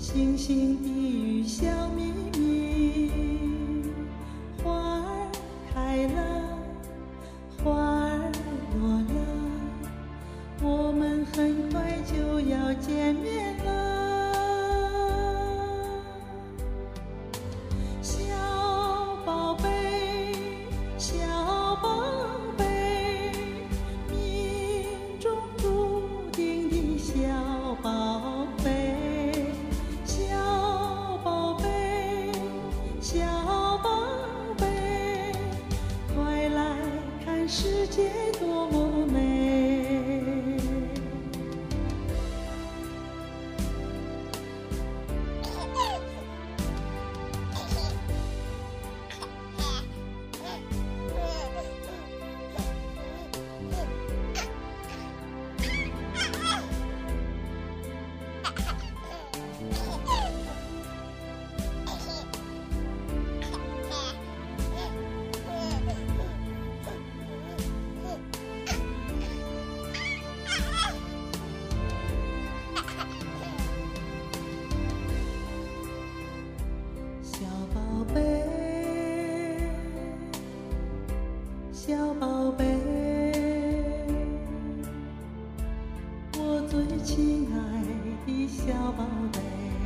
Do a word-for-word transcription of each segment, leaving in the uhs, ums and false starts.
星星低语小秘密，花儿开了，花儿落了，我们很快就要见面了。小宝贝，小宝贝，命中注定的小宝贝。世界多么美，小宝贝，我最亲爱的小宝贝，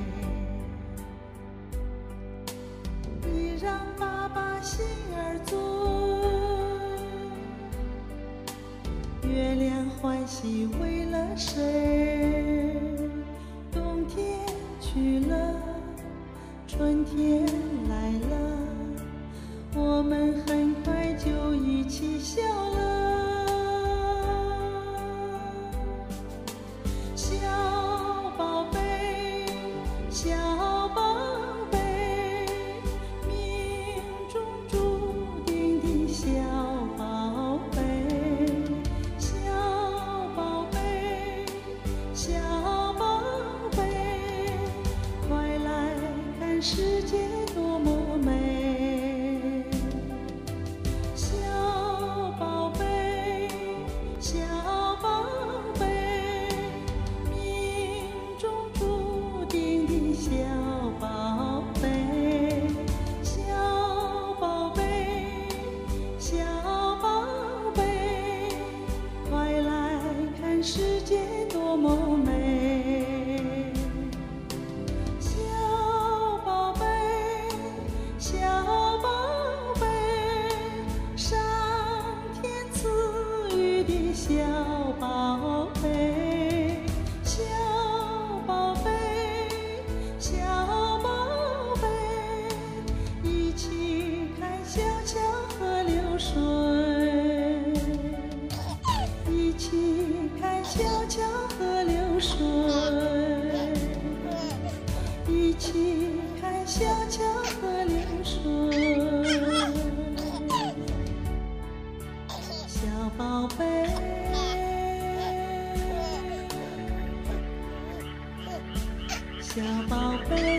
你让爸爸心儿醉，月亮欢喜为了谁？冬天去了，春天来了，我们很快就一起笑了。小宝贝，小宝贝，命中注定的小宝贝，小宝贝，小宝贝，快来看世界多么美。小宝贝，小宝贝，命中注定的小宝贝，小宝贝，小宝贝，快来看世界多么美。小宝贝，小宝贝，上天赐予的小宝贝，小宝贝，小宝贝，一起看小桥和流水，一起看小桥和流水，一起看小桥和流水。小宝贝，小宝贝。